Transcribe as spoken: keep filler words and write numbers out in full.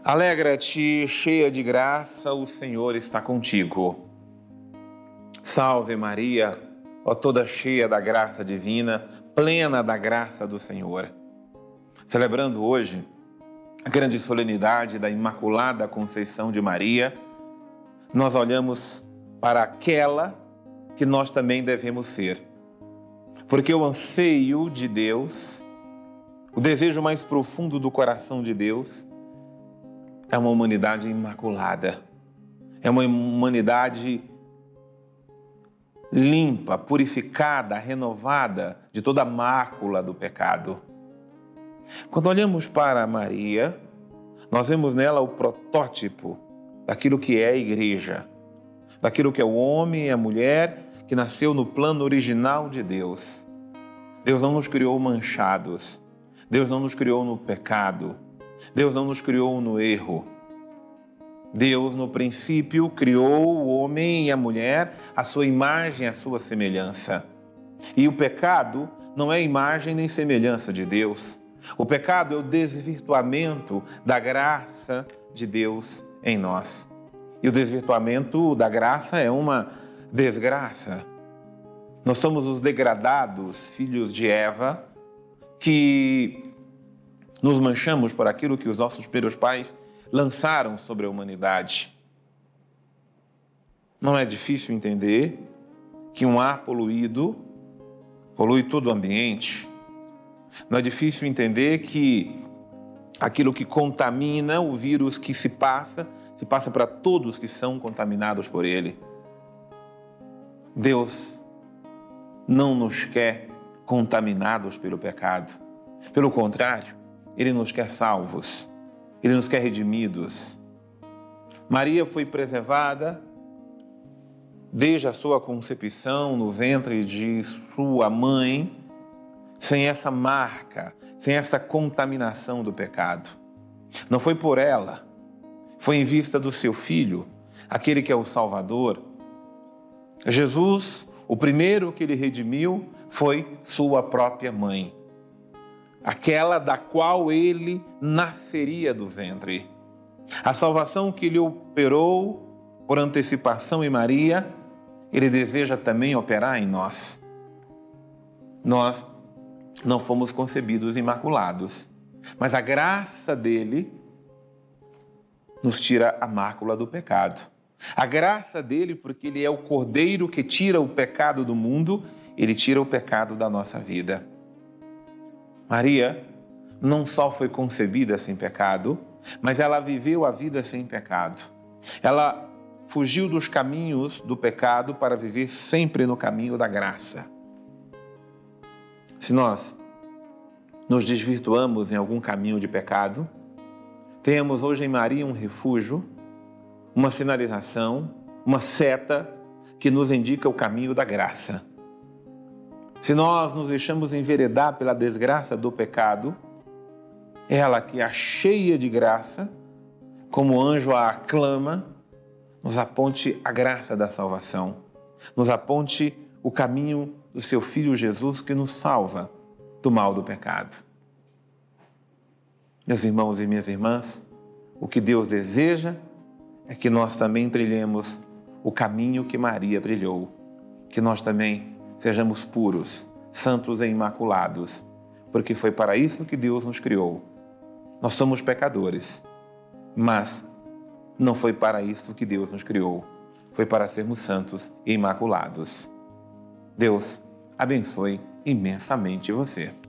Alegra-te, cheia de graça, o Senhor está contigo. Salve Maria, ó toda cheia da graça divina, plena da graça do Senhor. Celebrando hoje a grande solenidade da Imaculada Conceição de Maria, nós olhamos para aquela que nós também devemos ser. Porque o anseio de Deus, o desejo mais profundo do coração de Deus, é uma humanidade imaculada. É uma humanidade limpa, purificada, renovada de toda a mácula do pecado. Quando olhamos para Maria, nós vemos nela o protótipo daquilo que é a igreja, daquilo que é o homem e a mulher que nasceu no plano original de Deus. Deus não nos criou manchados, Deus não nos criou no pecado, Deus não nos criou no erro. Deus, no princípio, criou o homem e a mulher à sua imagem e à sua semelhança. E o pecado não é imagem nem semelhança de Deus. O pecado é o desvirtuamento da graça de Deus em nós. E o desvirtuamento da graça é uma desgraça. Nós somos os degradados filhos de Eva que nos manchamos por aquilo que os nossos primeiros pais lançaram sobre a humanidade. Não é difícil entender que um ar poluído polui todo o ambiente. Não é difícil entender que aquilo que contamina, o vírus que se passa, se passa para todos que são contaminados por ele. Deus não nos quer contaminados pelo pecado. Pelo contrário, Ele nos quer salvos, Ele nos quer redimidos. Maria foi preservada desde a sua concepção no ventre de sua mãe, sem essa marca, sem essa contaminação do pecado. Não foi por ela, foi em vista do seu Filho, aquele que é o Salvador. Jesus, o primeiro que ele redimiu foi sua própria mãe, aquela da qual ele nasceria do ventre. A salvação que ele operou por antecipação em Maria, ele deseja também operar em nós. Nós não fomos concebidos imaculados, mas a graça dele nos tira a mácula do pecado. A graça dele, porque ele é o Cordeiro que tira o pecado do mundo, ele tira o pecado da nossa vida. Maria não só foi concebida sem pecado, mas ela viveu a vida sem pecado. Ela fugiu dos caminhos do pecado para viver sempre no caminho da graça. Se nós nos desvirtuamos em algum caminho de pecado, tenhamos hoje em Maria um refúgio, uma sinalização, uma seta que nos indica o caminho da graça. Se nós nos deixamos enveredar pela desgraça do pecado, ela que é cheia de graça, como o anjo a aclama, nos aponte a graça da salvação, nos aponte o caminho do seu Filho Jesus que nos salva do mal do pecado. Meus irmãos e minhas irmãs, o que Deus deseja é que nós também trilhemos o caminho que Maria trilhou, que nós também sejamos puros, santos e imaculados, porque foi para isso que Deus nos criou. Nós somos pecadores, mas não foi para isso que Deus nos criou. Foi para sermos santos e imaculados. Deus abençoe imensamente você.